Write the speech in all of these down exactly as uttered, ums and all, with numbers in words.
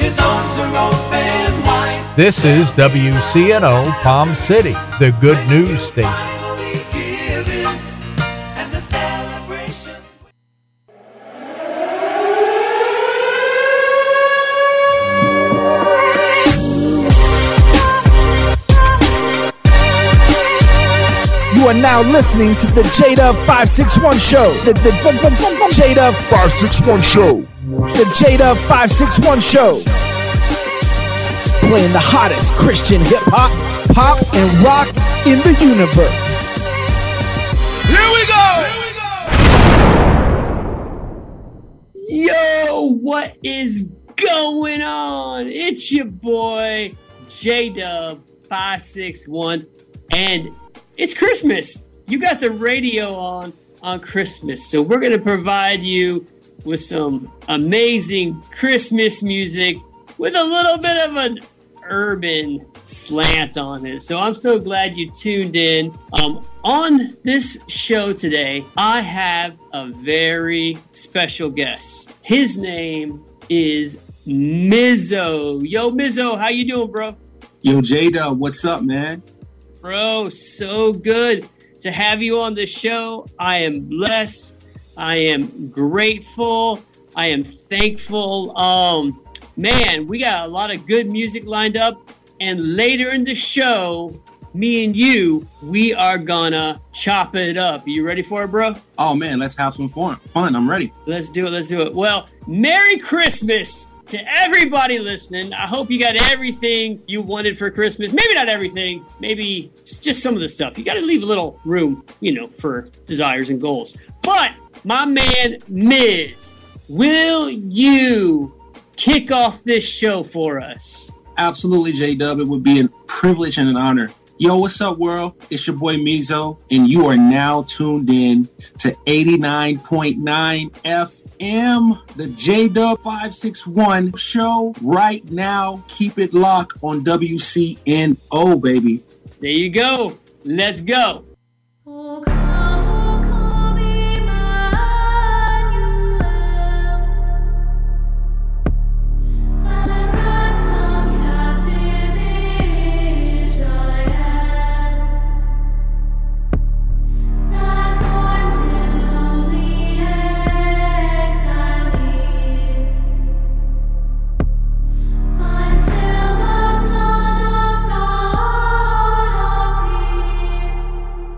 his arms are open wide. This is W C N O Palm City, the good news station. Finally giving, and the celebrations. You are now listening to the J-Dub five six one Show. The, the, the, the J-Dub five six one Show. The J-Dub five six one Show. Playing the hottest Christian hip-hop, pop, and rock in the universe. Here we go! Yo, what is going on? It's your boy, J-Dub five six one, and it's Christmas. You got the radio on on Christmas. So we're going to provide you with some amazing Christmas music with a little bit of an urban slant on it. So I'm so glad you tuned in. Um, on this show today, I have a very special guest. His name is Mizzo. Yo, Mizzo, how you doing, bro? Yo, J-Dub, what's up, man? Bro, so good to have you on the show. I am blessed. I am grateful. I am thankful. Um, man, we got a lot of good music lined up. And later in the show, me and you, we are gonna chop it up. You ready for it, bro? Oh, man, let's have some fun. Fun, I'm ready. Let's do it. Let's do it. Well, Merry Christmas to everybody listening. I hope you got everything you wanted for Christmas. Maybe not everything. Maybe just some of the stuff. You got to leave a little room, you know, for desires and goals. But my man, Miz, will you kick off this show for us? Absolutely, J-Dub. It would be a privilege and an honor. Yo, what's up, world? It's your boy, Mizzo, and you are now tuned in to eighty-nine point nine F M, the J-Dub five six one Show. Right now, keep it locked on W C N O, baby. There you go. Let's go. Oh, come, oh, come, Emmanuel. Thy ransom captive Israel, that mourns in lonely exile, until the Son of God appear.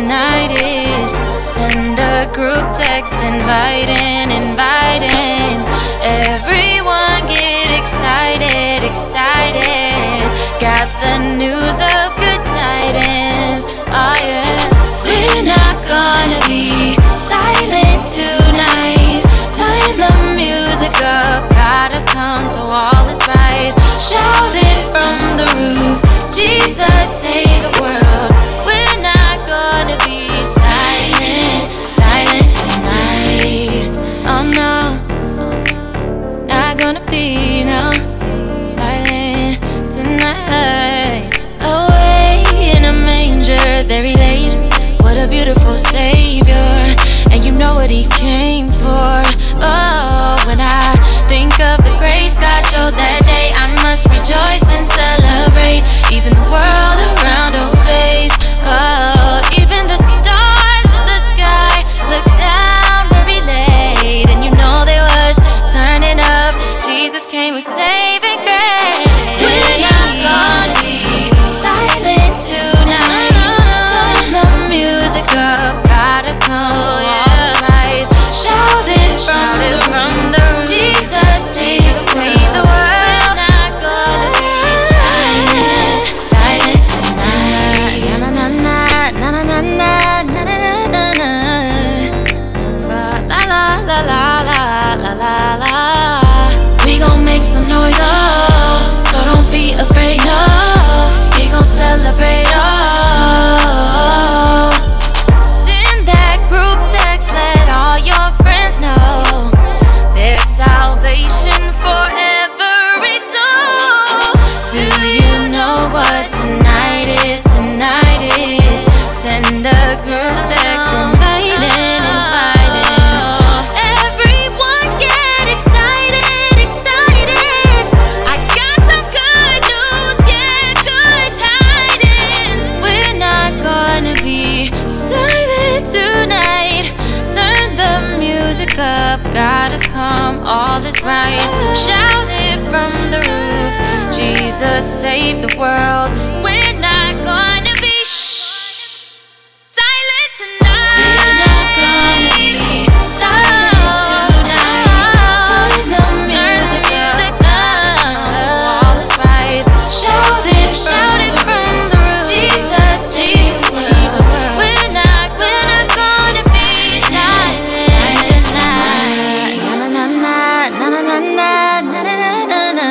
tonight is. Send a group text inviting, inviting. Everyone get excited, excited. Got the news of good tidings. Oh yeah. We're not gonna be silent tonight. Turn the music up. God has come, so all is right. Shout it from the roof. Jesus save the world. We're not gonna be silent, silent tonight. Oh no, not gonna be no silent tonight. Away in a manger, there he laid. What a beautiful Savior, and you know what he came for. Oh, when I think of the grace God showed that day, I must rejoice and celebrate. Even the world around obeys. Oh, even the stars in the sky look down where he laid, and you know they was turning up. Jesus came with saving grace. We're not gonna be silent tonight. Turn the music up. God has come, so all is right. Shout it from the from the roof. Jesus save the world. We're not gonna be silent, silent tonight. Na na na na na na na na na na na. La la la la la la la la. We gon' make some noise, oh, so don't be afraid, no. We gon' celebrate, oh. Send that group text, let all your friends know. There's salvation for every soul. Do you know what tonight is? Tonight is. Send a group text inviting, inviting. Everyone get excited, excited. I got some good news, yeah, good tidings. We're not gonna be silent tonight. Turn the music up. God has come, all is right. Shout it from the roof. Jesus save the world. We're not gonna be shh, silent tonight. We're not gonna be silent tonight. Turn the music up. So all is right. Shout it, shout it from the roof. Jesus save the world. We're not, we're not gonna be silent tonight. Na na na na na na na na na na na.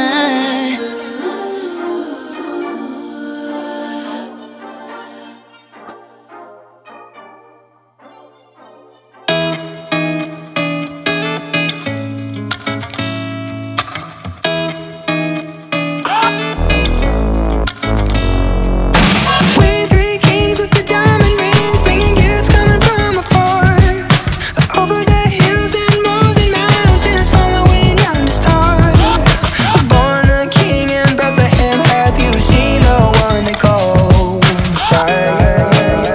We three kings with the diamond rings, bringing gifts coming from afar. Over the hills and moors and mountains, following yonder star. Born a king in Bethlehem, have you seen the one they call Messiah?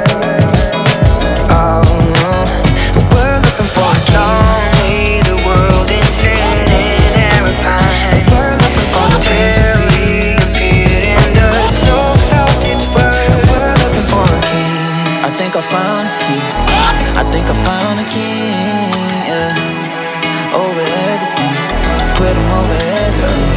Oh, we're looking for a long way the world is sitting and repine. We're looking for the beauty appeared in the soul felt its worth. We're looking for a king. I think I found a king. I think I found a king. Yeah. Over everything. Put him over everything.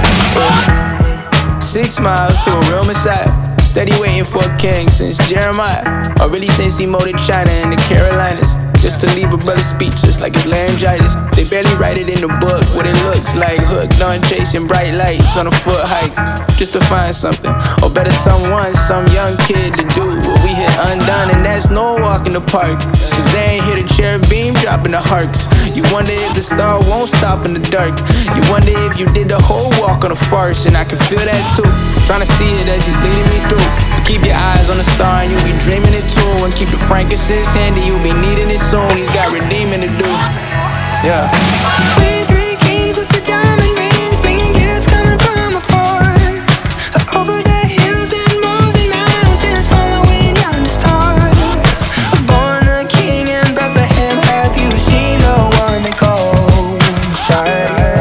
Six miles to a real messiah. Steady waiting for a king since Jeremiah. Or really since he molded China and the Carolinas. Just to leave a brother speechless like his laryngitis. They barely write it in the book what it looks like. Hooked on chasing bright lights on a foot hike. Just to find something, or better someone, some young kid to do what we hit undone. And that's no walk in the park, cause they ain't hit a cherubim dropping the harks. You wonder if the star won't stop in the dark. You wonder if you did the whole walk on a farce. And I can feel that too, trying to see it as he's leading me through. But keep your eyes on the star and you'll be dreaming it too. And keep the frankincense handy, you'll be needing it soon. He's got redeeming to do. Yeah. We three kings with the diamond rings, bringing gifts coming from afar. Over the hills and moors and mountains, following yonder star. Born a king in Bethlehem, have you seen the one they call Messiah?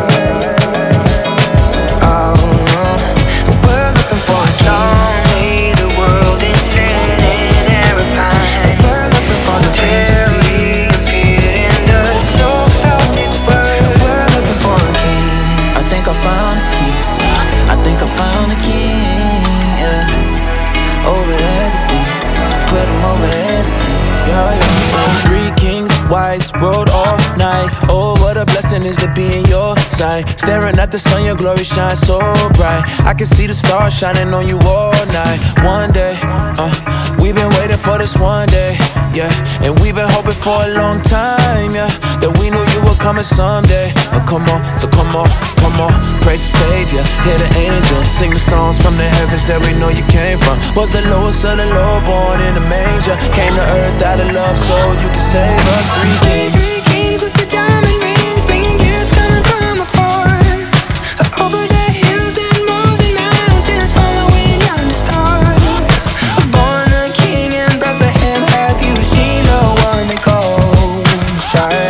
Oh, we're looking for a long way the world is sitting and repine. what a blessing is to be in your sight. Staring at the sun, your glory shines so bright. I can see the stars shining on you all night. One day, uh, we've been waiting for this one day, yeah. And we've been hoping for a long time, yeah, that we knew you were coming someday. Oh, come on, so come on, come on, praise the Savior, hear the angels sing the songs from the heavens that we know you came from. Was the lowest of the low, born in the manger, came to earth out of love so you can save us. Three kings, three kings with the diamond rings, bringing gifts coming from afar. Over the hills and moors and mountains, following yonder star. Born a king in Bethlehem, have you seen the one they call Messiah?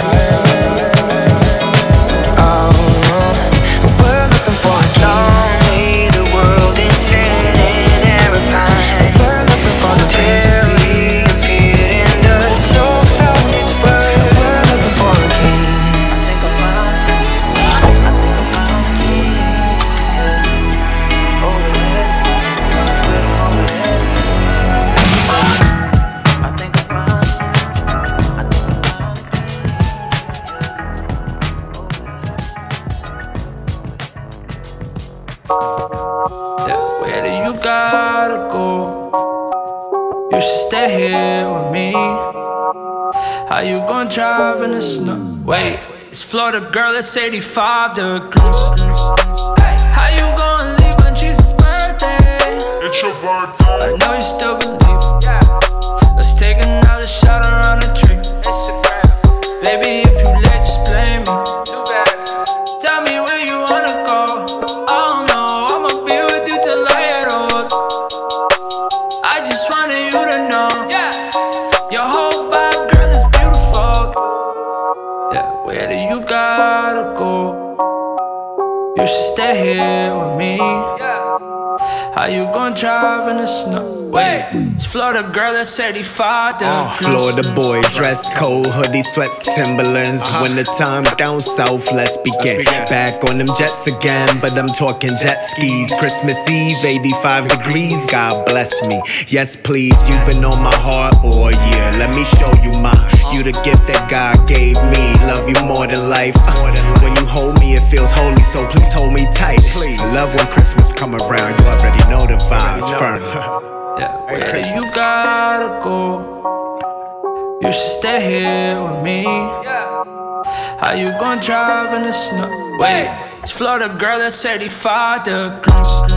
Oh, we're looking for a long way the world is sitting there repine. We're looking for the very appeared in the soul felt its word. We're looking for a king. I think I found, I think I found a king. Overhead, overhead. I think I found, I think I found a yeah, where do you gotta go? You should stay here with me. How you gonna drive in the snow? Wait, it's Florida, girl, it's eighty-five degrees. Hey, how you gonna leave on Jesus' birthday? It's your birthday. I know you still believe. Yeah. Let's take another shot around the tree. Baby, if you let, just blame me. Tell me where you wanna go. Oh no, I'ma be with you till I get old. I just wanted you to know, yeah, your whole vibe, girl, is beautiful. Yeah, where do you gotta go? You should stay here with me. How you gonna drive in the snow? Wait, it's Florida, girl, it's eighty-five Uh, degrees. Florida boy, dress code, hoodie, sweats, Timberlands. Winter time down south, let's begin. Back on them jets again, but I'm talking jet skis. Christmas Eve, eighty-five degrees, God bless me. Yes, please, you've been on my heart all year. Let me show you my, you the gift that God gave me. Love you more than life. Uh, when you hold me, it feels holy, so please hold me tight. I love when Christmas come around, you already know the vibes firm. Yeah, where do you gotta go? You should stay here with me. How you gonna drive in the snow? Wait, it's Florida, girl, it's eighty-five degrees.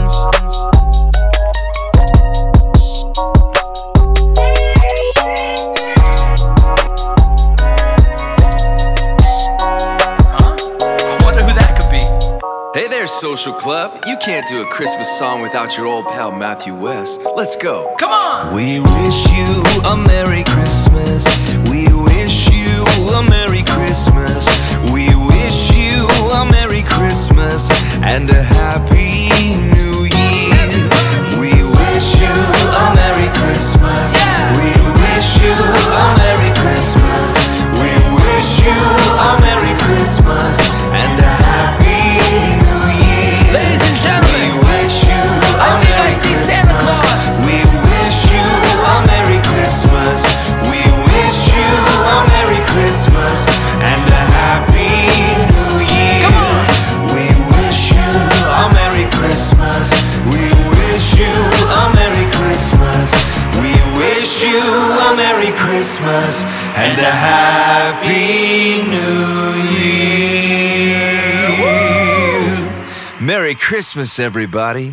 Hey there, social club. You can't do a Christmas song without your old pal Matthew West. Let's go. Come on! We wish you a Merry Christmas. We wish you a Merry Christmas. We wish you a Merry Christmas and a Happy New Year. We wish you a Merry Christmas. We wish you a Merry Christmas. We wish you a Merry Christmas and a Happy New Year. Ladies and gentlemen, we wish you a I think Merry I see Christmas. Santa Claus. We wish you a Merry Christmas. We wish you a Merry Christmas and a Happy New Year. Come on. We wish you a Merry Christmas. We wish you a Merry Christmas. We wish you a Merry Christmas and a Happy New Year. Merry Christmas, everybody.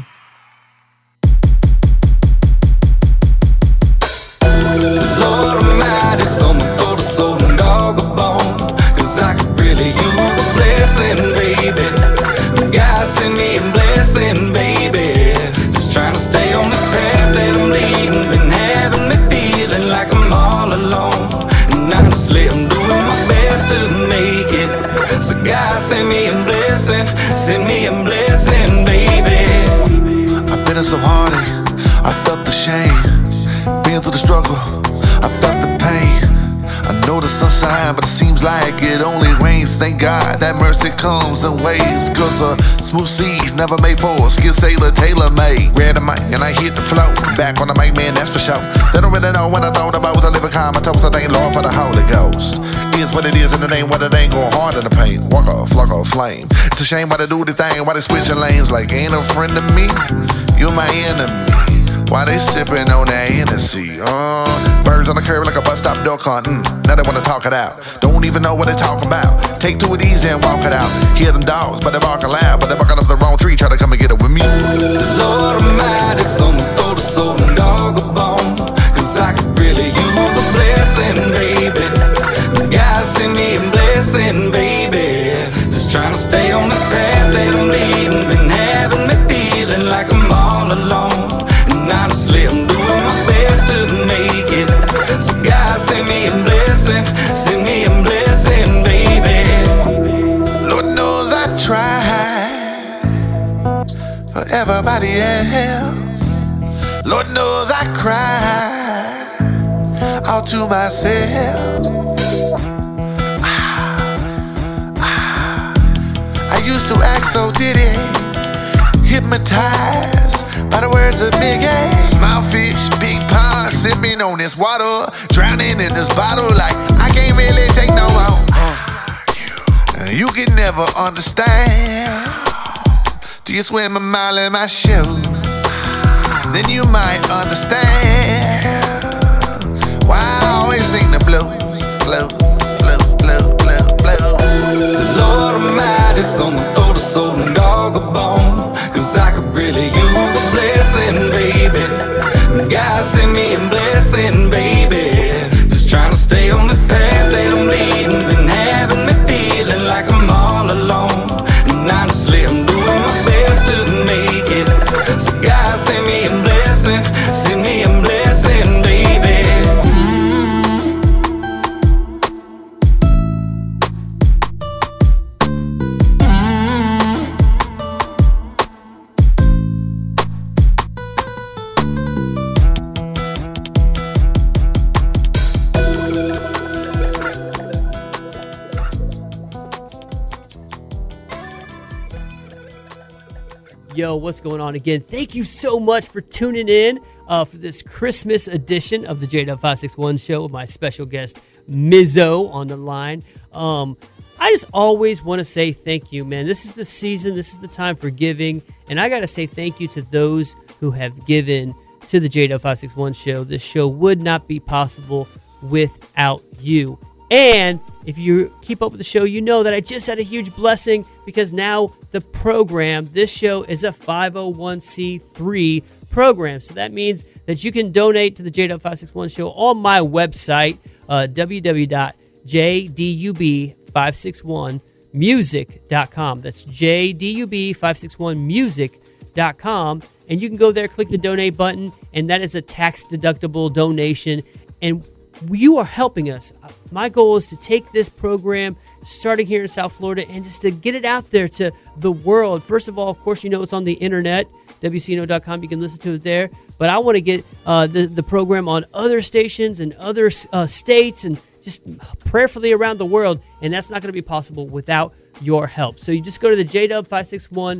Lord Almighty, someone throw the soul and dog a bone, 'cause I could really use a blessing, baby. God send me a blessing, baby. Just trying to stay on this path that I'm leading. Been having me feeling like I'm all alone, and honestly I'm doing my best to make it. So God send me a blessing, send me a blessing, baby. I've been in some heartache, I felt the shame. Been through the struggle, I felt the pain. I know the sunshine, but it seems like it only rains. Thank God that mercy comes in waves. Cause uh, smooth seas never made for a skilled sailor, tailor made. Red mic and I hit the flow. Back on the mic, man, that's for sure. They don't really know when I thought about was a living comatose. I thank Lord for the Holy Ghost. Is what it is and it ain't what it ain't, going hard in the paint. Walk off, like a flame. It's a shame why they do the thing, why they switching lanes. Like ain't a friend of me, you're my enemy. Why they sipping on that Hennessy? Uh, birds on the curb like a bus stop duck hunting. Now they wanna talk it out. Don't even know what they talk about. Take to it easy and walk it out. Hear them dogs, but they barking loud. But they barking up the wrong tree, try to come and get it with me. Lord Almighty, someone throw the soul and dog a bone. Cause I could really use a blessing, baby. God send me a blessing, baby. Just trying to stay on this path that I'm leading. Been having me feeling like I'm all alone. Honestly, I'm doing my best to make it. So God send me a blessing, send me a blessing, baby. Lord knows I try for everybody else. Lord knows I cry all to myself. ah, ah. I used to act so diddy, hypnotized by the words of Big A. Small fish, big pond, sipping on this water, drowning in this bottle like I can't really take no more. Uh, you can never understand. Do you swim a mile in my shoes? Then you might understand why I always sing the blues, blues, blues, blues, blues, blues. Lord Almighty, someone throw the soul and dog a bone. Cause I could really use a blessing, baby. God send me a blessing, baby. Just trying to stay on this path that I'm leading. Been having me feeling like I'm all alone. And honestly, I'm doing my best to make it. So God send me a blessing, send me a blessing, baby. Yo, what's going on again? Thank you so much for tuning in uh, for this Christmas edition of the J W five sixty-one show with my special guest, Mizzo, on the line. Um, I just always want to say thank you, man. This is the season. This is the time for giving. And I got to say thank you to those who have given to the J W five sixty-one show. This show would not be possible without you. And if you keep up with the show, you know that I just had a huge blessing because now the program, this show is a five oh one c three program. So that means that you can donate to the J W five sixty-one show on my website, uh, w w w dot j d u b five six one music dot com. That's j d u b five six one music dot com. And you can go there, click the donate button, and that is a tax-deductible donation. And you are helping us. My goal is to take this program, starting here in South Florida, and just to get it out there to the world. First of all, of course, you know it's on the internet, w c n o dot com. You can listen to it there. But I want to get uh, the, the program on other stations and other uh, states and just prayerfully around the world. And that's not going to be possible without your help. So you just go to the j w five sixty-one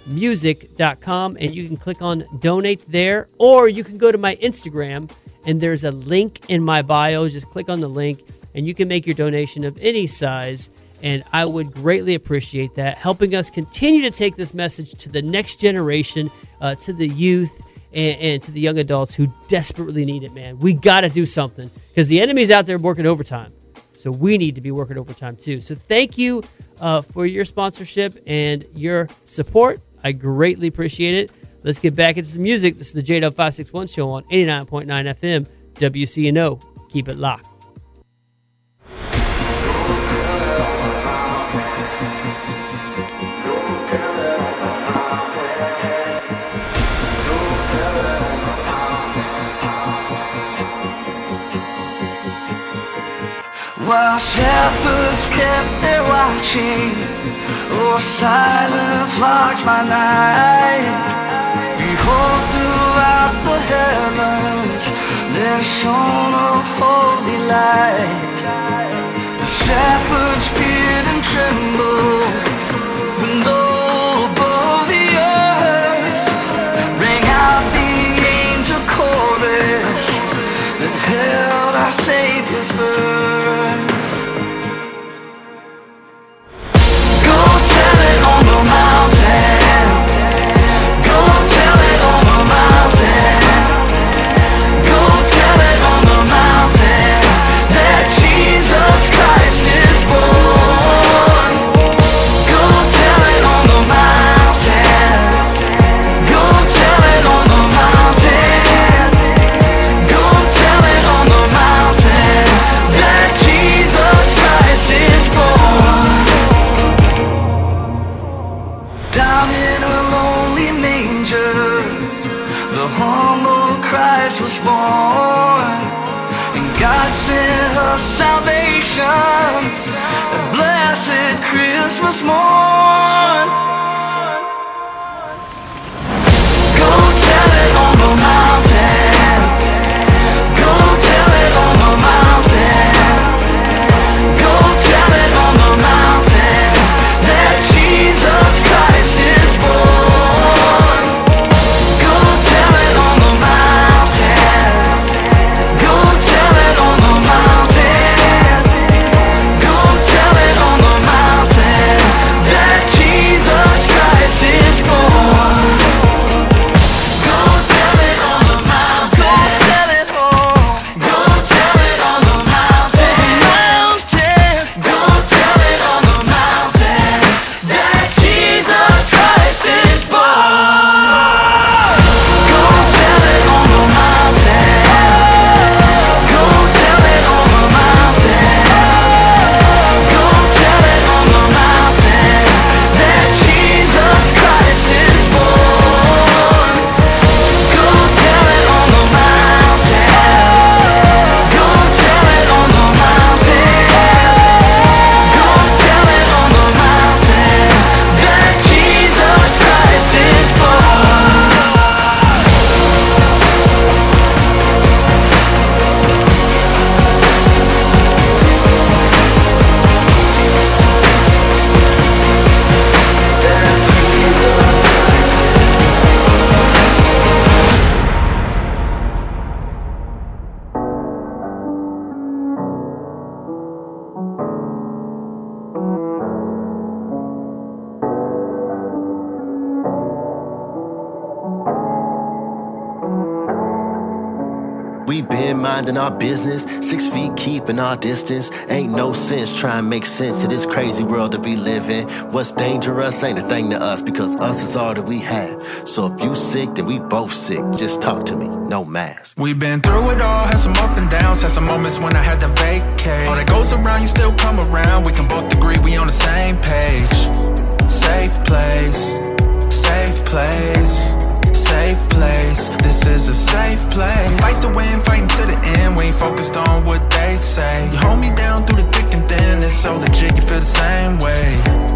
music dot com and you can click on donate there. Or you can go to my Instagram, and there's a link in my bio. Just click on the link, and you can make your donation of any size, and I would greatly appreciate that, helping us continue to take this message to the next generation, uh, to the youth, and, and to the young adults who desperately need it, man. We got to do something, because the enemy's out there working overtime, so we need to be working overtime too. So thank you uh, for your sponsorship and your support. I greatly appreciate it. Let's get back into the music. This is the J W five sixty-one show on eighty-nine point nine F M, W C N O. Keep it locked. While shepherds kept their watching, oh, silent flocks by night, behold, throughout the heavens, there shone a holy light. The shepherds feared and trembled when low above the earth rang out the angel chorus that held our Savior's birth. Go tell it on the mountain. Go tell it on the mountain. Go tell it on the mountain that Jesus Christ is born. Go tell it on the mountain. Go tell it on the mountain. Go tell it on the mountain that Jesus Christ is born. Down in a lonely manger, the humble Christ was born, and God sent us salvation, that blessed Christmas morn. Go tell it on the mountain. Go tell it on the mountain. Go tell it on the mountain that Jesus Christ is born. Go tell it on the mountain. Go tell it on the mountain. Go tell it on the mountain that Jesus Christ is born. Go tell it on the mountain. Go tell it all. Go tell it on the mountain. Mountain. Go tell it on the mountain that Jesus Christ is born. Go tell it on the mountain. Go tell it on the mountain. Go tell it on the mountain that Jesus Christ is born. Go tell it on the mountain. Go tell it on the mountain. Go tell it on the mountain that Jesus Christ is born. We been minding our business, six feet keeping our distance. Ain't no sense trying to make sense to this crazy world that we live in. What's dangerous ain't a thing to us, because us is all that we have. So if you sick, then we both sick. Just talk to me, no mask. We've been through it all, had some up and downs, had some moments when I had to vacate. All that goes around, you still come around. We can both agree we on the same page. Safe place, safe place, safe place. This is a safe place. Fight the win, fighting to the end. We ain't focused on what they say. You hold me down through the thick and thin. It's so legit, you feel the same way.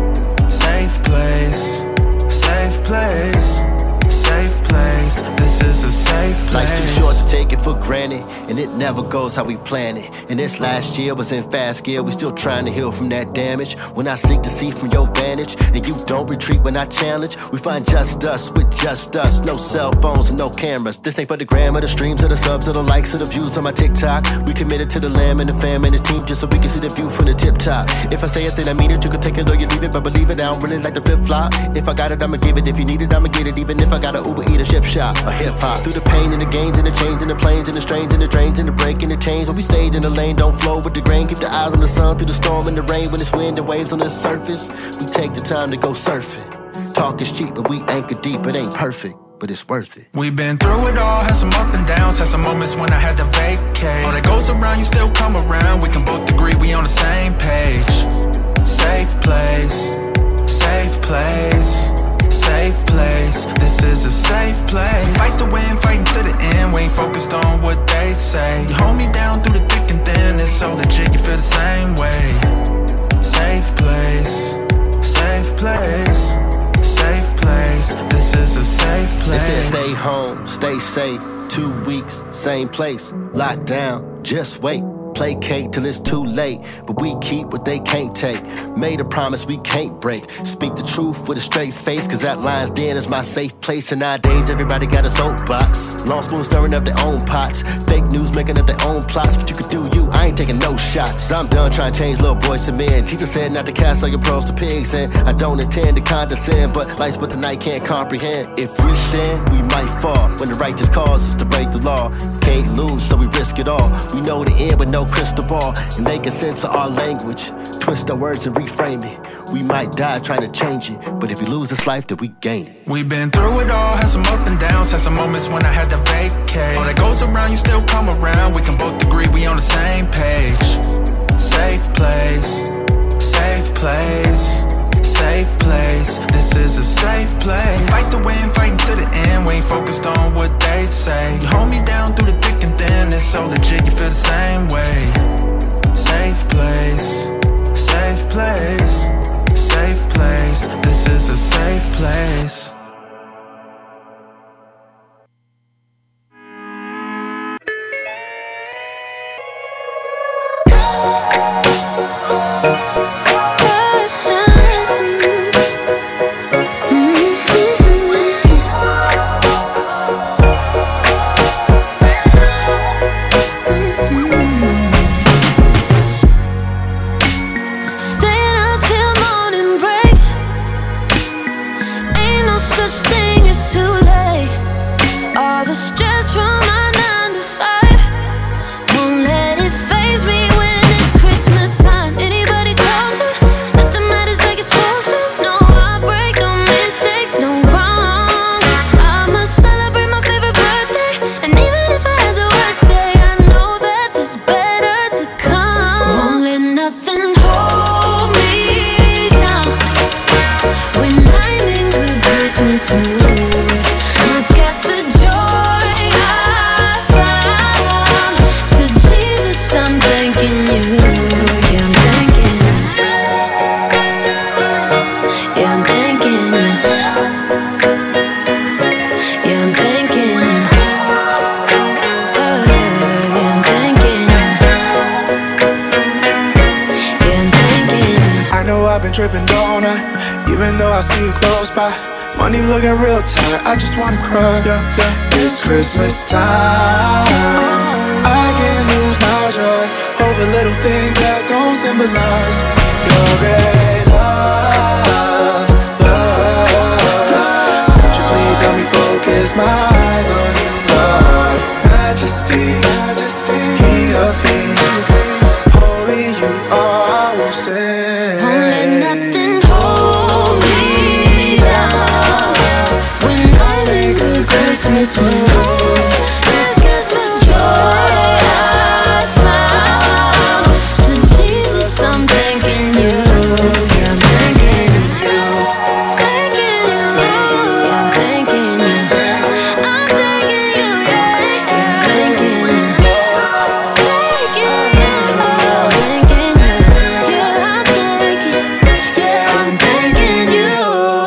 Safe place, safe place, safe place. This is a safe place. Life's too short to take it for granted, and it never goes how we plan it. And this last year was in fast gear, we still trying to heal from that damage. When I seek to see from your vantage, and you don't retreat when I challenge, we find just us with just us. No cell phones and no cameras. This ain't for the gram or the streams or the subs or the likes or the views on my TikTok. We committed to the lamb and the fam and the team, just so we can see the view from the tip top. If I say it, then I mean it. You can take it or you leave it, but believe it, I don't really like the flip flop. If I got it, I'ma give it. If you need it, I'ma get it. Even if I gotta Uber eat a ship shop, a hip hop. Through the pain and the gains and the change and the planes and the strains and the drains and the break and the change. When we stayed in the lane, don't flow with the grain. Keep the eyes on the sun through the storm and the rain. When it's wind and waves on the surface, we take the time to go surfing. Talk is cheap, but we anchor deep. It ain't perfect, but it's worth it. We've been through it all, had some up and downs, had some moments when I had to vacate. All that goes around, you still come around. We can both agree we on the same page. Safe place, safe place, safe place. This is a safe place. Fight the win, fighting to the end. We ain't focused on what they say. You hold me down through the thick and thin. It's so legit, you feel the same way. Safe place, safe place, safe place. This is a safe place. They said stay home, stay safe. two weeks, same place, locked down, just wait. Placate till it's too late, but we keep what they can't take. Made a promise we can't break. Speak the truth with a straight face, cause that lion's den is my safe place. And nowadays everybody got a soapbox. Long spoons stirring up their own pots. Fake news making up their own plots. But you could do you, I ain't taking no shots. I'm done trying to change little boys to men. Jesus said not to cast all your pearls to pigs, and I don't intend to condescend, but life's what the night can't comprehend. If we stand, we might fall. When the righteous cause us to break the law, can't lose, so we risk it all. We know the end, but no crystal ball, and making sense of our language. Twist our words and reframe it. We might die trying to change it, but if we lose this life, then we gain it. We've been through it all, had some up and downs, had some moments when I had to vacate. All that goes around, you still come around. We can both agree we on the same page. Safe place, safe place, safe place. This is a safe place. Fight the win, fighting to the end. We ain't focused on what they say. You hold me down through the thick and thin. It's so legit, you feel the same way. Safe place, safe place, safe place. This is a safe place. Tripping, don't I? Even though I see you close by, money looking real tight, I just wanna cry. Yeah, yeah. It's Christmas time, I can't lose my joy over little things that don't symbolize your great love, love. Won't you please help me focus my eyes on you, Lord? Majesty, majesty, King of kings, holy you are, I will sing. Christmas mood, it gives me joy I found. So Jesus, I'm thanking you. Yeah, I'm thanking you. Thanking you. Yeah, I'm thanking you. I'm thanking you. Yeah, yeah, I'm thanking you. Thanking you. I'm thanking you. Yeah, I'm thanking. Yeah, I'm thanking you.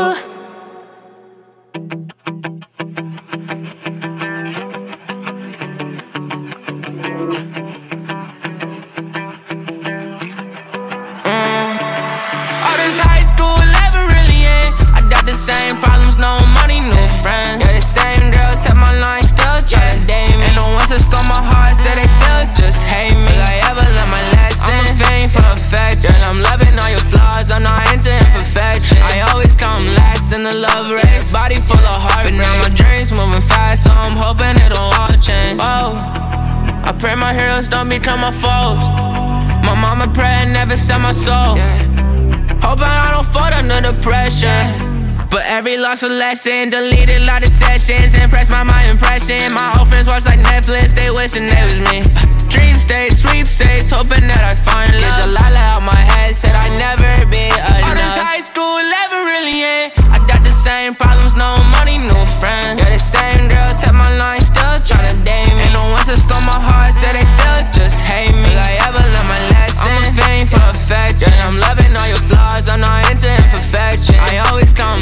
Same problems, no money, no friends. Yeah, the same girls at my line still try to date me. And the ones that stole my heart say they still just hate me. Will I ever learn my lesson? I'm a fiend for affection. I'm loving all your flaws, I'm not into imperfection. I always come last in the love race. Body full of heart, but now my dreams moving fast, so I'm hoping it'll all change. Oh, I pray my heroes don't become my foes. My mama pray and never sell my soul. Hoping I don't fall under the pressure. But every loss a lesson, deleted a lot of sessions, impressed by my impression. My old friends watch like Netflix, they wishing they was me. Dream state, sweepstakes, hoping that I find love. Get Delilah out my head, said I'd never be enough. All this high school level really ain't. I got the same problems, no money, no friends. Yeah, the same girls at my line still tryna date me. And the ones that stole my heart said they still just hate me. Will I ever learn my lesson? I'm a fiend for affection. Yeah, I'm loving all your flaws, I'm not into imperfection. I always come last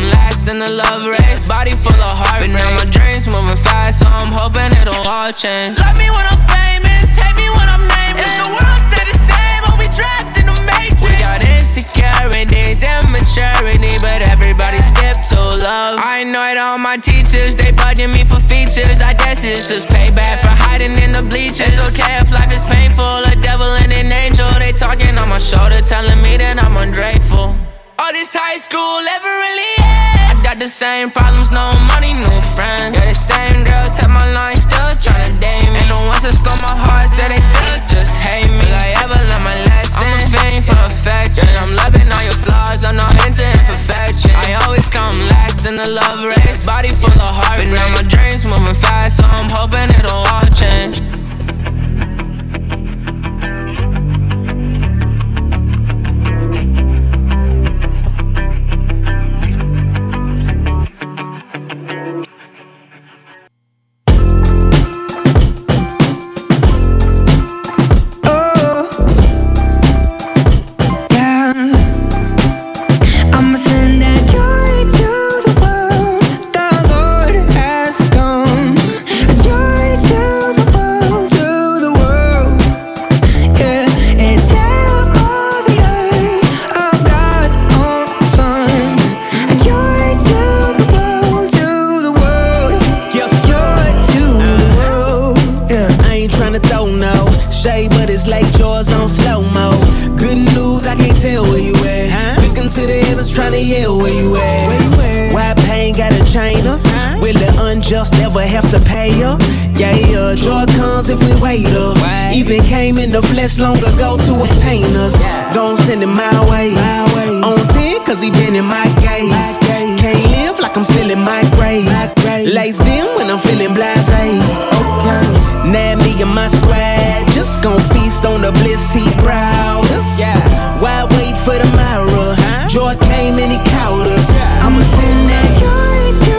last in the love race. Body full of heart, but now my dreams moving fast, so I'm hoping it'll all change. Love me when I'm famous, hate me when I'm nameless. If the world stay the same, I'll be trapped in the matrix. We got insecurities and maturity, but everybody skip to love. I annoyed all my teachers, they bugging me for features. I guess it's just payback for hiding in the bleachers. It's okay if life is painful, a devil and an angel. They talking on my shoulder, telling me that I'm ungrateful. All this high school ever really end. I got the same problems, no money, no friends. Yeah, the same girls have my line, still tryna date me. And the ones that stole my heart said they still just hate me. Will I ever learn my lesson? I'm a fiend for affection. I'm loving all your flaws, I'm not into imperfection. I always come last in the love race. Body full of heart, but now my dreams moving fast, so I'm hoping it'll all change. Just never have to pay her. Yeah, yeah, joy comes if we wait up. Even came in the flesh long ago to obtain us. Gon' send him my way. On ten, cause he been in my gaze. Can't live like I'm still in my grave. Lace dim when I'm feeling blasé. Okay. Now me and my squad just gon' feast on the bliss he brought us. Why wait for tomorrow? Joy came and he caught us. I'ma send that joy to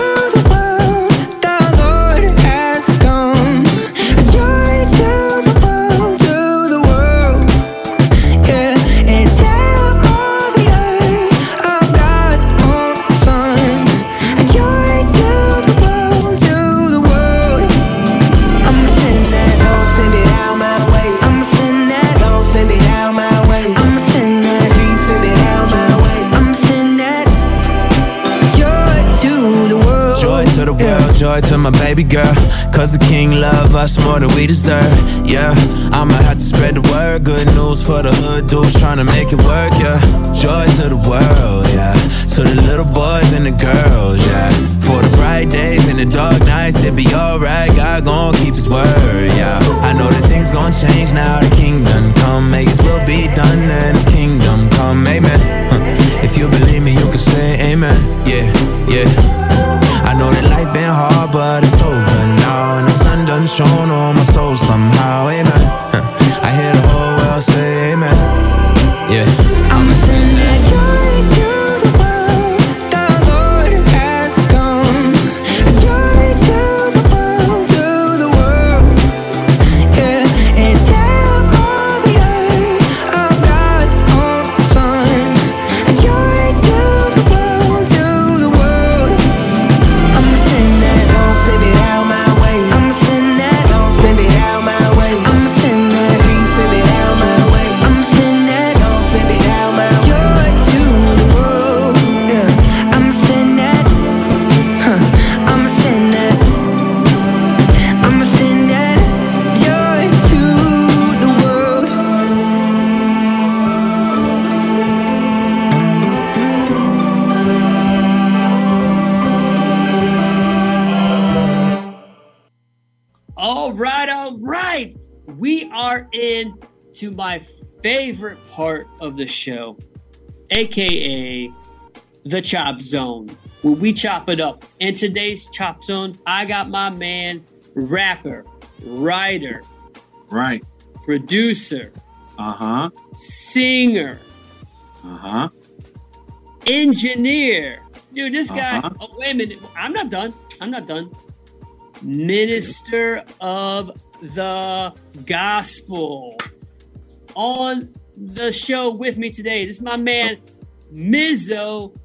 joy to my baby girl, cause the king love us more than we deserve. Yeah, I'ma have to spread the word. Good news for the hood dudes trying to make it work. Yeah, joy to the world. Yeah, to the little boys and the girls. Yeah, for the bright days and the dark nights, it be alright. God gon' keep his word. Yeah, I know that things gon' change now. The kingdom come, make his will be done, and his kingdom come. Amen. Huh. If you believe me, you can say amen. Yeah, yeah. I know that life been hard, but it's over now, and the sun done shone on my soul somehow. Amen. I hear the whole world say amen. Yeah. I'ma send that joy to the world. The Lord has come. Joy to the world, to the world. Yeah, and tell all the earth of God's own Son. Joy to the world, to the world. I'ma send that. Don't send it out my way. I'ma send that. Don't send it out my way. I'ma send that. Please send it out my way. I'ma send that. Don't send it out my way. Joy to the world. Yeah, I'ma send that. Huh. I'ma send that. I'ma send that. Joy to the world. All right, all right. We are in to my favorite part of the show, aka the Chop Zone, where we chop it up. In today's Chop Zone, I got my man, rapper, writer, Right. producer, Uh-huh. singer, Uh-huh. engineer. Dude, this guy, Uh-huh. oh, wait a minute. I'm not done. I'm not done. Minister of the Gospel. On the show with me today, this is my man, Mizzo,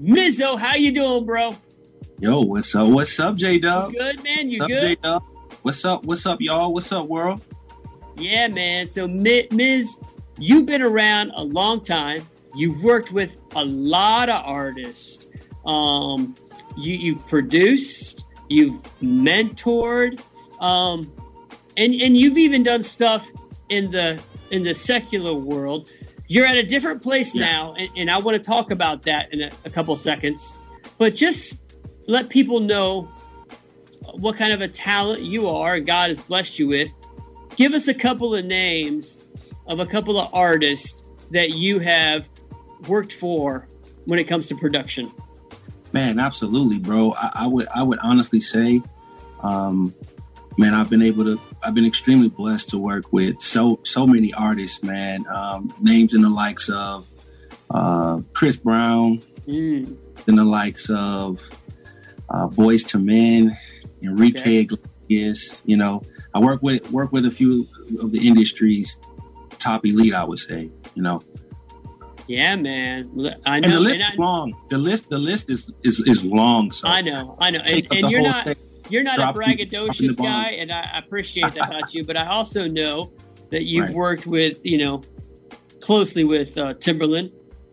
Mizzo, how you doing, bro? Yo, what's up? What's up, J Dub? You good, man? You What's up, good? J-Dub? What's up? What's up, y'all? What's up, world? Yeah, man. So, Mi- Miz, you've been around a long time. You've worked with a lot of artists. Um, you you've produced, you've mentored, um, and and you've even done stuff in the in the secular world. You're at a different place Yeah. now, and, and I want to talk about that in a, a couple seconds. But just let people know what kind of a talent you are and God has blessed you with. Give us a couple of names of a couple of artists that you have worked for when it comes to production. Man, absolutely, bro. I, I would I would honestly say, um, man, I've been able to I've been extremely blessed to work with so so many artists, man. Um, names in the likes of uh, Chris Brown, mm. in the likes of uh, Boyz two Men, Enrique Okay. Iglesias. You know, I work with work with a few of the industry's top elite, I would say. You know. Yeah, man. I know. And the list and I, is long. The list, the list is is, is long. So I know, I know, and, Think of and the you're whole not thing. you're not Drop- a dropping braggadocious the guy, bombs. and I appreciate that about you. But I also know that you've Right. worked with, you know, closely with uh, Timberland.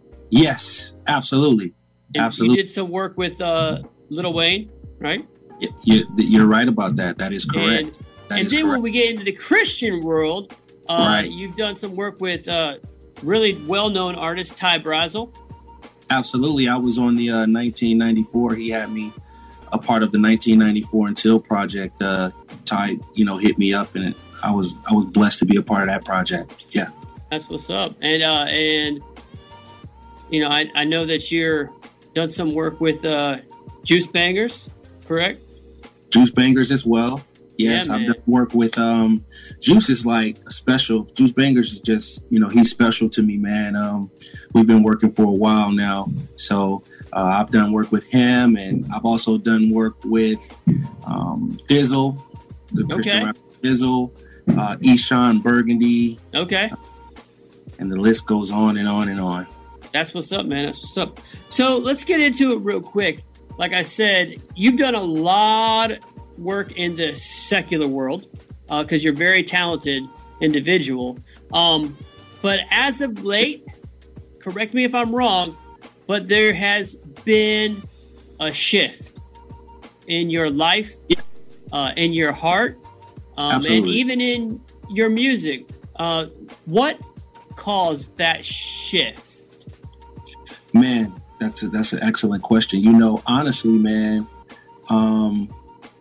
Yes, absolutely, And absolutely. You did some work with uh, Lil Wayne, right? Y- You, you're right about that. That is correct. And, That and is then when correct. we get into the Christian world, uh, Right. you've done some work with uh, really well-known artist Ty Brazel. Absolutely, I was on the uh, nineteen ninety-four. He had me a part of the nineteen ninety-four Until project. Uh, Ty, you know, hit me up, and I was I was blessed to be a part of that project. Yeah. That's what's up. And uh, and you know, I, I know that you're done some work with uh, Juice Bangers, correct? Juice Bangers as well. Yes, Yeah, I've man. done work with um Juice is like a special. Juice Bangers is just, you know, he's special to me, man. Um we've been working for a while now. So uh, I've done work with him, and I've also done work with um Dizzle, the Christian Okay. rapper Dizzle, uh Eshawn Burgundy, Okay. and the list goes on and on and on. That's what's up, man. That's what's up. So let's get into it real quick. Like I said, you've done a lot of work in the secular world because you're a very talented individual. Um, but as of late, correct me if I'm wrong, but there has been a shift in your life, uh, in your heart, um, and Absolutely. even in your music. Uh, what caused that shift? Man, that's a, that's an excellent question. You know, honestly, man, um,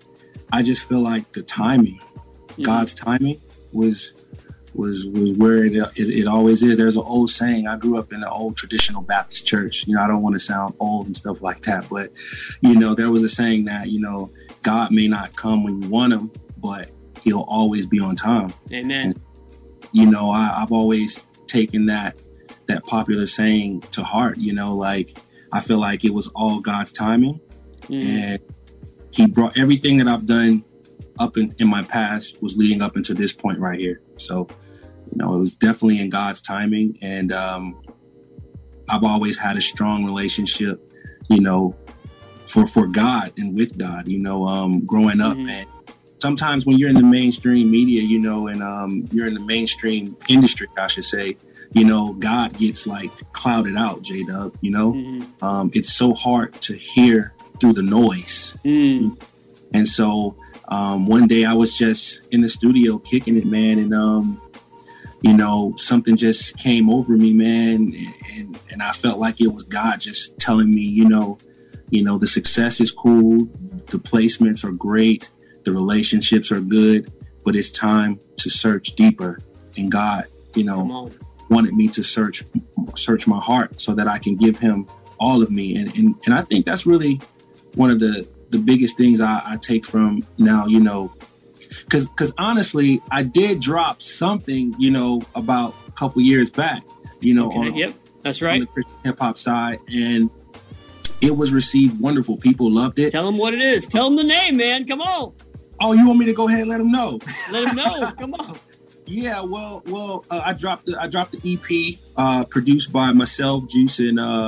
I just feel like the timing, God's timing, was was was where it, it it always is. There's an old saying. I grew up in an old traditional Baptist church. You know, I don't want to sound old and stuff like that, but you know, there was a saying that, you know, God may not come when you want him, but he'll always be on time. Amen. You know, I, I've always taken that that popular saying to heart. You know, like I feel like it was all God's timing, Mhm. and he brought everything that I've done up in, in my past was leading up into this point right here. So, you know, it was definitely in God's timing, and um, I've always had a strong relationship, you know, for for God and with God. You know, um, growing up, Mhm. and sometimes when you're in the mainstream media, you know, and um, you're in the mainstream industry, I should say, you know, God gets like clouded out, J Dub, you know, Mhm. um, it's so hard to hear through the noise. Mm. And so um, one day I was just in the studio kicking it, man. And, um, you know, something just came over me, man. And, and I felt like it was God just telling me, you know, you know, the success is cool. The placements are great. The relationships are good, but it's time to search deeper. And God, you Come know, on. wanted me to search, search my heart so that I can give him all of me. And, and, and I think that's really one of the, the biggest things I, I take from now, you know, cause, cause honestly, I did drop something, you know, about a couple years back, you know, Okay, on, yep, that's on right. the Christian hip hop side, and it was received wonderful. People loved it. Tell them what it is. Tell them the name, man. Come on. Oh, you want me to go ahead and let them know? Let them know. Come on. Yeah, well, well, uh, I dropped the I dropped the E P uh, produced by myself, Juice, and uh,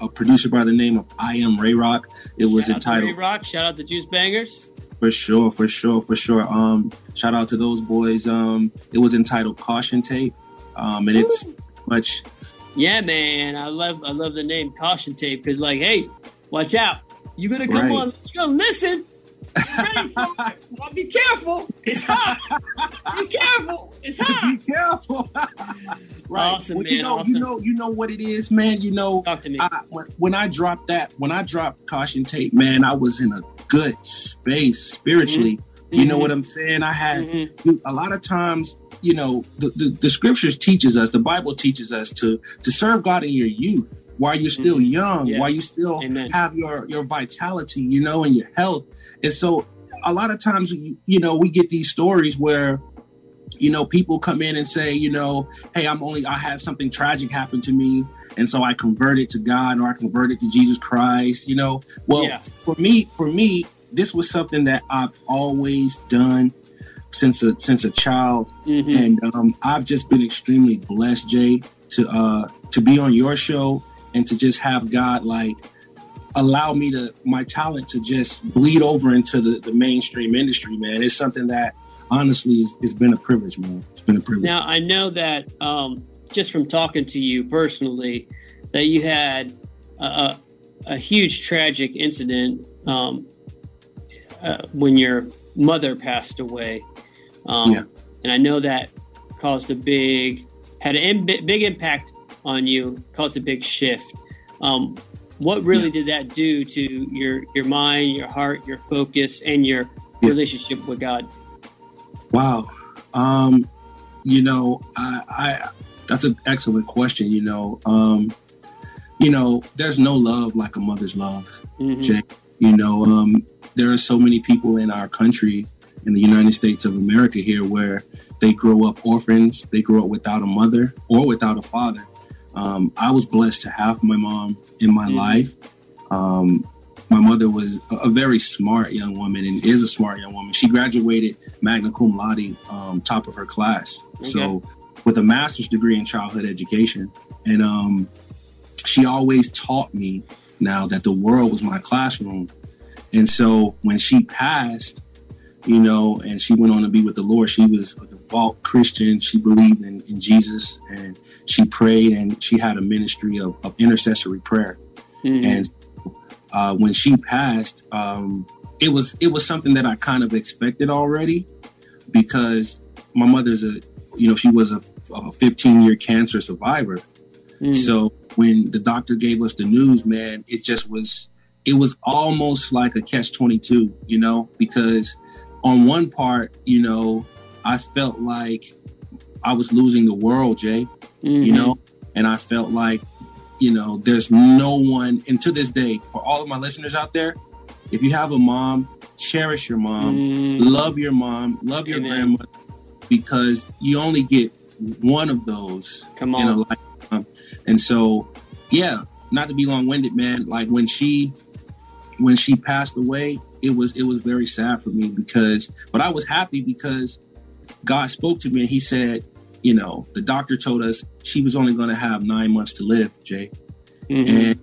a producer by the name of I Am Ray Rock. It was Shout out to entitled Ray Rock. Shout out to Juice Bangers. For sure, for sure, for sure. Um, shout out to those boys. Um, it was entitled Caution Tape. Um, and it's much. Yeah, man. I love I love the name Caution Tape because, like, hey, watch out. You're gonna come Right. on. You're gonna listen. Get ready for it. Well, be careful. It's hot. Be careful. It's hot. Be careful. Right. Awesome, Well, man. you know, awesome. you know, you know what it is, man. You know, Talk to me. I, when, when I dropped that, when I dropped Caution Tape, man, I was in a good space spiritually. Mm-hmm. You know what I'm saying? I had dude, a lot of times. You know, the, the the scriptures teaches us. The Bible teaches us to to serve God in your youth, while you're still young, Yes. while you still Amen. have your your vitality, you know, and your health. And so, a lot of times, you, you know, we get these stories where, you know, people come in and say, you know, hey, I'm only, I had something tragic happen to me. And so I converted to God, or I converted to Jesus Christ, you know. Well, Yeah. for me, for me, this was something that I've always done since a since a child. Mm-hmm. And um, I've just been extremely blessed, Jay, to uh, to be on your show and to just have God like allow me to my talent to just bleed over into the, the mainstream industry, man. It's something that honestly is, it's been a privilege, man. It's been a privilege. Now, I know that um, just from talking to you personally, that you had a, a, a huge tragic incident um, uh, when your mother passed away. Um, Yeah. And I know that caused a big, had an Im- big impact on you, caused a big shift. Um, what really did that do to your, your mind, your heart, your focus, and your relationship with God? Wow. Um, you know, I, I that's an excellent question. You know, um, you know, there's no love like a mother's love, Mhm. Jay. You know, um, there are so many people in our country, in the United States of America here, where they grow up orphans, they grow up without a mother or without a father. Um, I was blessed to have my mom in my Mhm. life. Um, my mother was a, a very smart young woman and is a smart young woman. She graduated magna cum laude, um, top of her class. So with a master's degree in childhood education. And um, she always taught me now that the world was my classroom. And so when she passed, you know, and she went on to be with the Lord, she was a devout Christian. She believed in, in Jesus, and she prayed, and she had a ministry of, of intercessory prayer. Mhm. And uh, when she passed, um, it was it was something that I kind of expected already, because my mother's a, you know, she was a, a fifteen year cancer survivor. Mm. So when the doctor gave us the news, man, it just was, it was almost like a catch twenty-two, you know, because on one part, you know, I felt like I was losing the world, Jay, Mhm. you know, and I felt like, you know, there's no one, and to this day, for all of my listeners out there, if you have a mom, cherish your mom, Mm. love your mom, love your Amen. grandmother, because you only get one of those Come in a on. lifetime. And so, yeah, not to be long-winded, man, like when she when she passed away, it was it was very sad for me, because but I was happy because God spoke to me and he said, you know, the doctor told us she was only going to have nine months to live, Jay. Mhm. And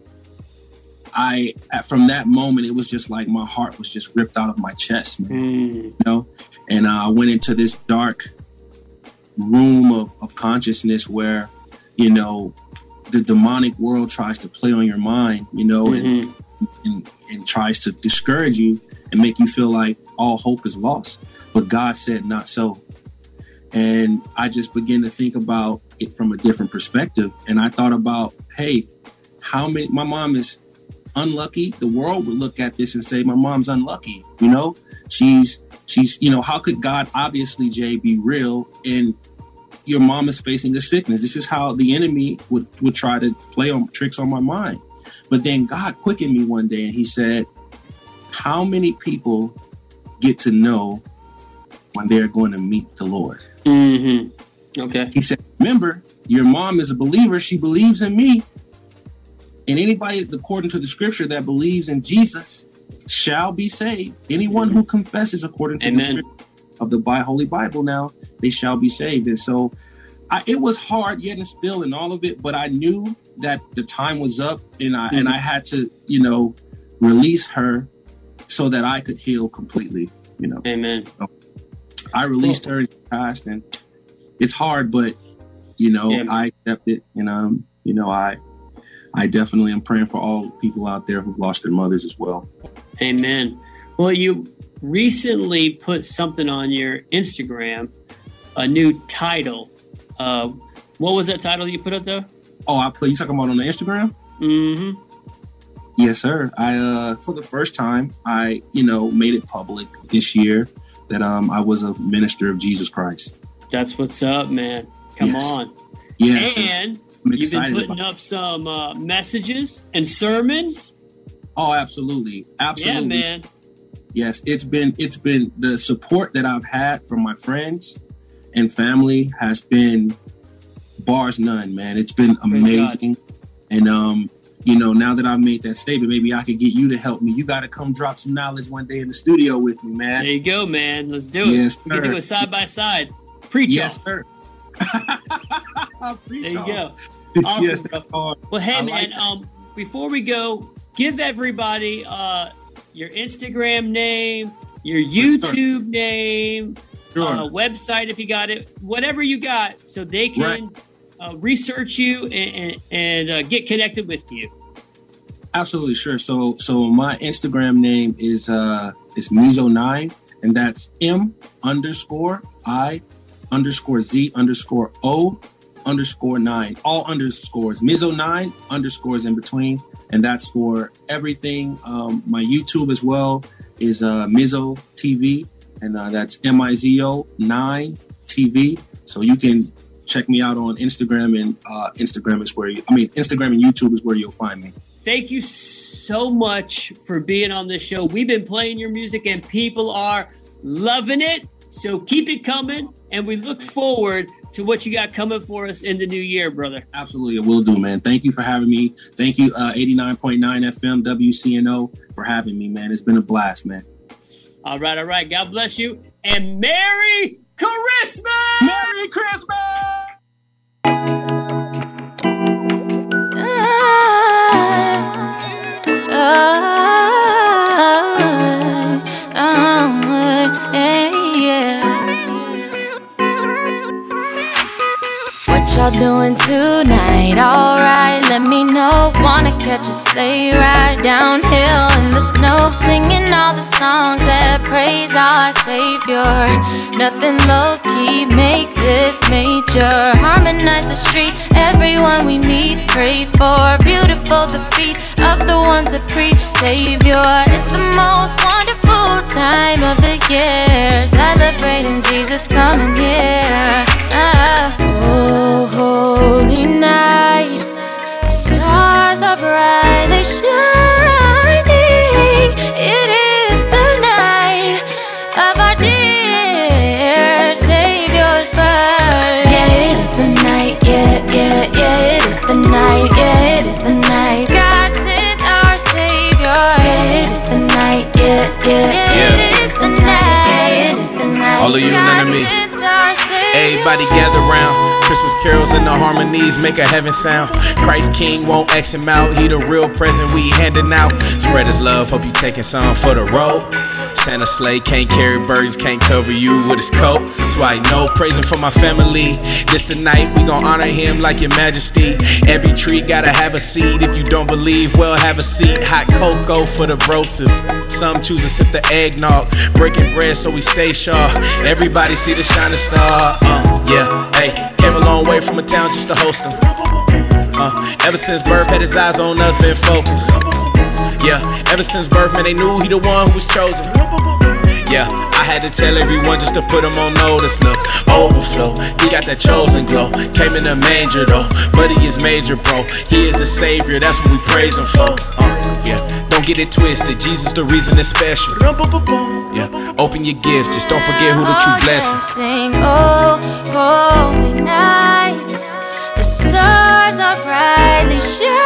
I, at- from that moment, it was just like my heart was just ripped out of my chest, man. Mm. You know, and I went into this dark room of, of consciousness where, you know, the demonic world tries to play on your mind, you know, and, and and tries to discourage you and make you feel like all hope is lost. But God said not so. And I just began to think about it from a different perspective. And I thought about, hey, how many, my mom is unlucky. The world would look at this and say, my mom's unlucky. You know, she's, she's, you know, how could God obviously, Jay, be real and your mom is facing a sickness? This is how the enemy would, would try to play on tricks on my mind. But then God quickened me one day and he said, how many people get to know when they're going to meet the Lord? Mm-hmm. Okay. He said, remember, your mom is a believer. She believes in me. And anybody, according to the scripture, that believes in Jesus shall be saved. Anyone who confesses according to Amen. the scripture of the Bi- Holy Bible now, they shall be saved. And so I, it was hard yet and still in all of it, but I knew that the time was up, and I mm-hmm. and I had to, you know, release her so that I could heal completely. You know. Amen. So I released cool. her in the past, and it's hard, but you know, yeah. I accept it, and um, you know, I I definitely am praying for all people out there who've lost their mothers as well. Amen. Well, you recently put something on your Instagram, a new title. Uh, what was that title you put up there? Oh, I put, you talking about on the Instagram? Mm-hmm. Yes, sir. I, uh, for the first time, I, you know, made it public this year that um, I was a minister of Jesus Christ. That's what's up, man. Come yes. on. Yes. And you've been putting up some uh, messages and sermons. Oh, absolutely. Absolutely. Yeah, man. Yes, it's been it's been the support that I've had from my friends and family has been bars none, man. It's been amazing. And um, you know, now that I've made that statement, maybe I could get you to help me. You got to come drop some knowledge one day in the studio with me, man. There you go, man. Let's do it. Yes, we can do it side by side. Preach yes, on. sir. There you go. Awesome, yes, bro. Well, hey, I man. like um, before we go, give everybody uh your Instagram name, your YouTube name, Sure. uh, website if you got it, whatever you got, so they can Right. uh, research you and and, and uh, get connected with you. Absolutely, sure. So, so my Instagram name is uh is Mizo nine, and that's M underscore I underscore Z underscore O underscore nine. All underscores. Mizo nine underscores in between, and that's for everything. Um, my YouTube as well is uh Mizo T V, and uh, that's M I Z O nine T V. So you can check me out on Instagram, and uh, Instagram is where you. I mean, Instagram and YouTube is where you'll find me. Thank you so much for being on this show. We've been playing your music and people are loving it. So keep it coming. And we look forward to what you got coming for us in the new year, brother. Absolutely. It will do, man. Thank you for having me. Thank you, uh, eighty-nine point nine F M W C N O, for having me, man. It's been a blast, man. All right. All right. God bless you. And Merry Christmas! Merry Christmas! What y'all doing tonight? Alright, let me know. Wanna catch a sleigh ride downhill in the snow, singing all the songs that praise our Savior. Nothing low-key, make this major. Harmonize the street, everyone we meet. Pray for beautiful the feet of the ones that preach Savior. It's the most wonderful time of the year, celebrating Jesus coming here. Ah, oh, holy night, the stars are brightly shining. It is the night of our dear Savior's birth. Yeah, it is the night, yeah, yeah, yeah, it is the night, yeah, it is the night. God sent our Savior. Yeah, it is the night, yeah, yeah, yeah, it is the night, yeah, it is the night. All of you listen to me. Everybody gather round. Christmas carols and the harmonies make a heaven sound. Christ King won't X him out. He the real present we handing out. Spread his love, hope you taking some for the road. Santa sleigh can't carry burdens, can't cover you with his coat. So I know, praising for my family. This the night we gon' honor him like your majesty. Every tree gotta have a seed. If you don't believe, well, have a seat. Hot cocoa for the brosive. Some choose to sip the eggnog. Breaking bread so we stay sharp. Everybody see the shining star. Uh, yeah, hey, came a long way from a town just to host him. Uh, ever since birth, had his eyes on us, been focused. Yeah, ever since birth, man, they knew he the one who was chosen. Yeah, I had to tell everyone just to put him on notice. Look, overflow, he got that chosen glow. Came in a manger though, but he is major, bro. He is the savior, that's what we praise him for. Uh, yeah, don't get it twisted, Jesus the reason it's special. Yeah, open your gift, just don't forget who the true blessing. Sing, oh, holy night, the stars are brightly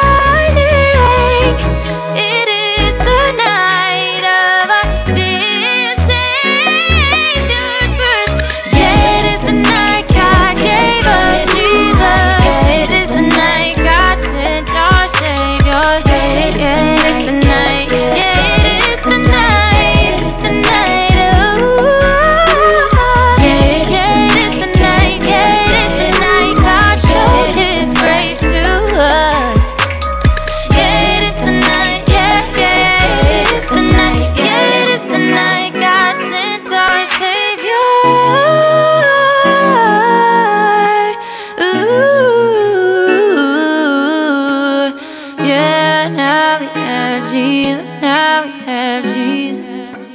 shining. It is the night of our dear Savior's birth. Yeah, it is the night God gave us Jesus. Yeah, it is the night God sent now we have Jesus.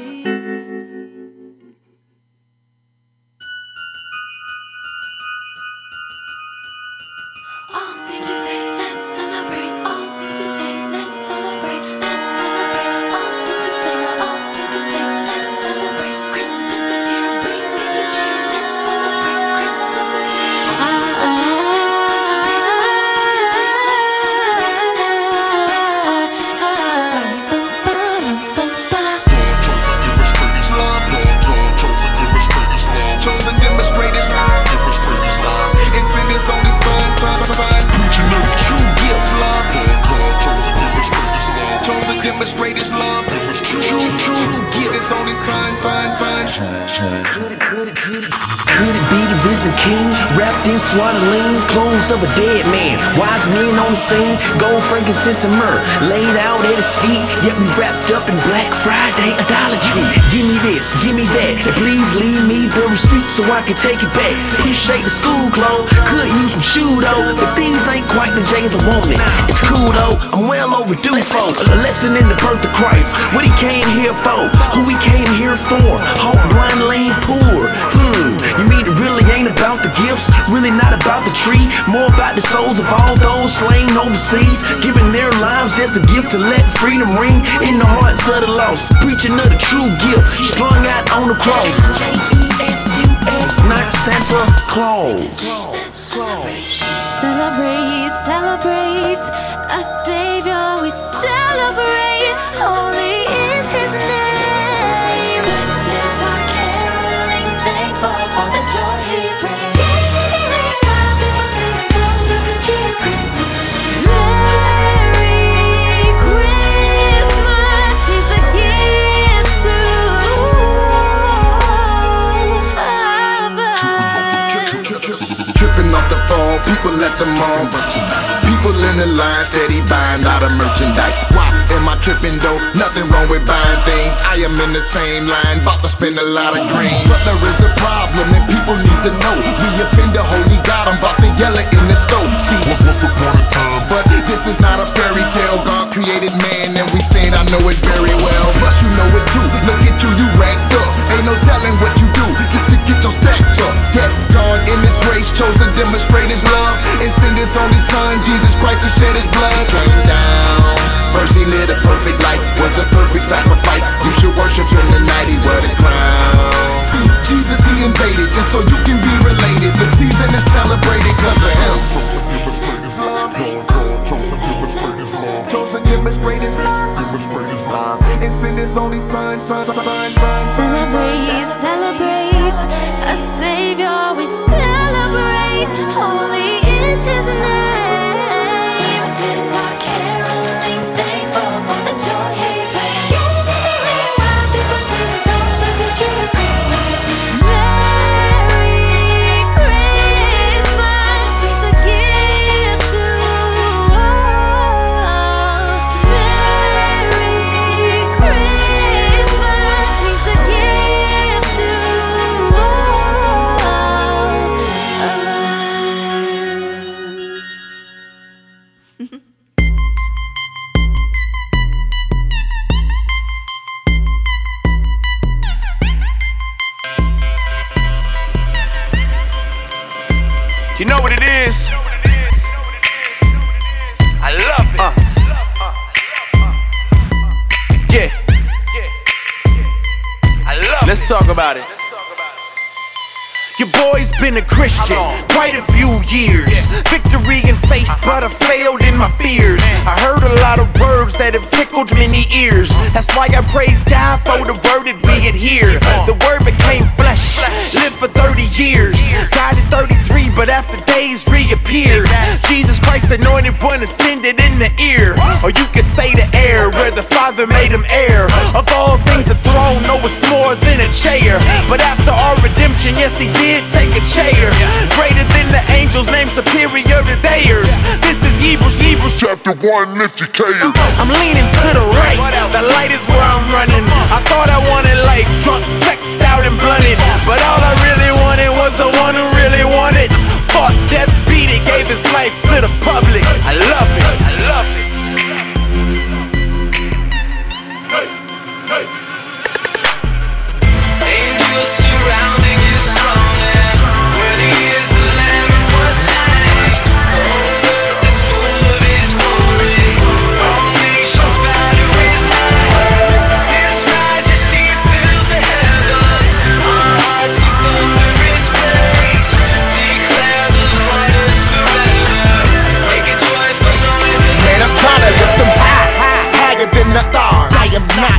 All seem to say, let's celebrate. All seem to say, let's celebrate. Let's celebrate. All seem to say, all seem to say, let's celebrate. Christmas is here, bring me the cheer. Let's celebrate. Christmas is here. Chosen demonstrators love, demonstrators love, and send His only Son, Son, Son, preaching of the true gift, love, chosen demonstrators love, chosen demonstrators love, true, true gift, His only Son, Son, Son. Could it be the risen king, wrapped in swaddling clothes of a dead man? Wise men on the scene, gold, frankincense, and myrrh laid out at his feet, yet we wrapped up in Black Friday idolatry. Give me this, give me that, and please leave me the receipt so I can take it back. Appreciate the school clothes, could use some shoe though, but these ain't quite the J's I wanted. It's cool though, I'm well overdue for a lesson in the birth of Christ. What He came here for, who He came here for. Halt blind, lame, poor. Hmm, you mean it really ain't about the gifts? Really not about the tree? More about the souls of all those slain overseas, giving their lives as a gift to let freedom ring in the hearts of the lost. Preaching of the true gift, strung out on the cross. It's not Santa Claus. Celebrate, celebrate, a Savior we celebrate. Holy is His name. This is our caroling, thankful for the joy He brings. Merry Christmas, He's the gift to us. Tripping off the phone, people at the mall. People in the line, steady buying out of merchandise. Why am I tripping though? Nothing wrong with buying things. I am in the same line, about to spend a lot of green. But there is a problem and people need to know. We offend the holy God, I'm about to yell it in the stove. See, once, once upon a time, but this is not a fairy tale. God created man and we saying I know it very well. Plus you know it too, look at you, you ranked up. Ain't no telling what you do, just to get your stacks up. Get God in His grace, chose to demonstrate His love, and send His only Son, Jesus Christ, to shed His blood. Came down, first He lived a perfect life, was the perfect sacrifice. You should worship Him tonight, He wear the crown. See, Jesus He invaded, just so you can be related. The season is celebrated cause of Him. Chosen demonstrators love, demonstrators love, and send His only Son, Son, Son, Son. Celebrate, celebrate, a Savior we celebrate. Holy is His name. This is our caroling, thankful for the joy He brings. People sing songs of good cheer. Christmas is here. Merry Christmas, He's the gift to us. Merry Christmas, He's the gift to us. You know what it is? I love it. Uh. Yeah. I love Let's it. Let's talk about it. Your boy's been a Christian quite a few years. Victory and faith, but I failed in my fears. I heard a lot of words that have tickled many ears. That's why I praise God for the word that we adhere. The word became flesh, lived for thirty years. Died at thirty-three, but after days reappeared. Jesus Christ, anointed one, ascended in the ear. Or you could say the air, where the Father made him heir. Of all things, the throne, no, it's more than a chair. But after our redemption, yes, He did take a chair. Greater than the angels, named superior to theirs. This is Hebrews, Hebrews chapter one, lift your care. I'm leaning to the right, the light is where I'm running. I thought I wanted life, drunk, sexed out and blunted. But all I really wanted was the one who really wanted. Fought death, beat it, gave his life to the public. I love it, I love it.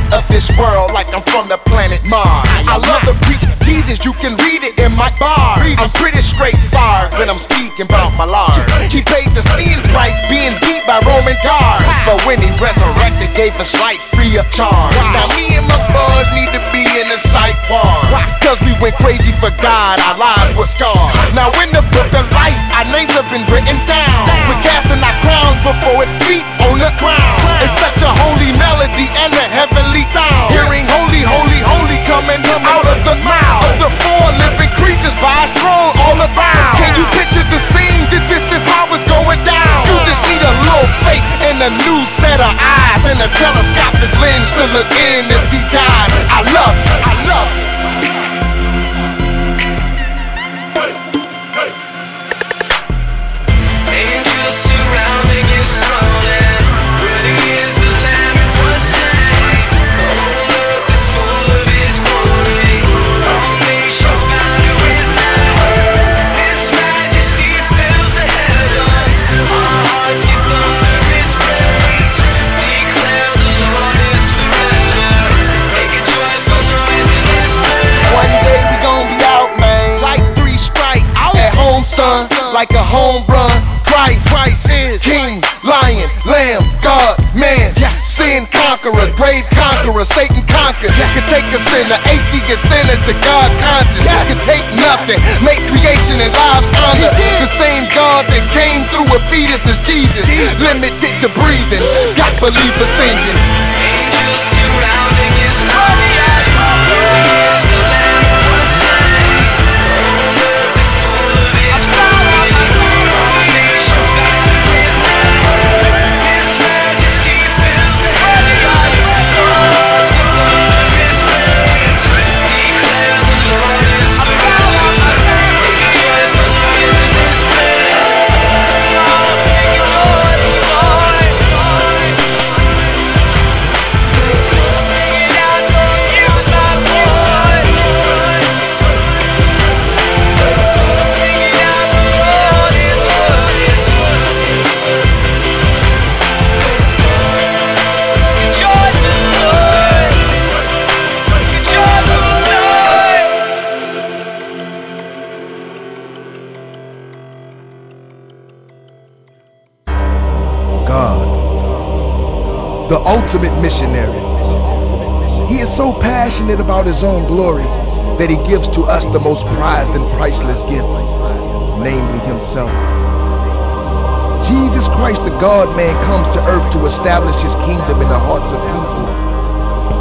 not of this world, like I'm from the planet Mars. I love to preach Jesus, you can read it in my bar. I'm pretty straightforward when I'm speaking about my Lord. He paid the sin price, being beat by Roman guards. But when he resurrected, gave us life free of charge. Now me and my boys need to be in the psych ward, cause we went crazy for God, our lives were scarred. Now in the book of life, our names have been written down. We're casting our crowns before his feet on the ground. It's such a holy melody and a heavenly sound. Hearing holy, holy, holy coming out of the mouth of the four living creatures by his throne all around. Can you picture the scene that this is how it's going down? You just need a little faith and a new set of eyes and a telescopic lens to look in and see God. I love you, I love you. Angels surrounding his throne, and worthy is the Lamb who was slain. The whole earth is full of his glory. All nations bow to his name. His majesty fills the heavens. Our hearts give thunder his praise. Declare the Lord is forever. Make a joyful noise in his praise. One day we gon' be out, man, like three strikes. At home, son, like a home run. Christ, Christ is King, Lion, Lamb, God, man. Sin conqueror, grave conqueror, Satan conquered. Can take a sinner, atheist sinner to God conscious. Can take nothing, make creation and lives honor. The same God that came through a fetus is Jesus. Limited to breathing, got believers singing. Angels surrounding his throne. Worthy is the Lamb who was slain. The whole earth is full of his glory. All nations bow to his name. His majesty fills the heavens. Our hearts give thunder his praise. Declare the Lord is forever. Make a joyful noise in his praise. Make a joyful noise. Sing it out for you, my boy. Sing it out, the Lord is worthy. Joyful noise. Joyful noise. God, the ultimate missionary. He is so passionate about his own glory that he gives to us the most prized and priceless gift, namely himself. Jesus Christ, the God-man, comes to earth to establish his kingdom in the hearts of people